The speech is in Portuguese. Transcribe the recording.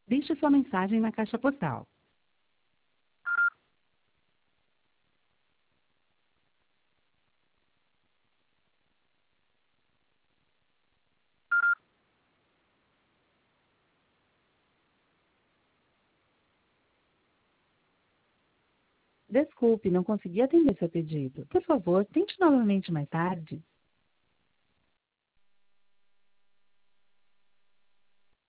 Deixe sua mensagem na caixa postal. Desculpe, não consegui atender seu pedido. Por favor, tente novamente mais tarde.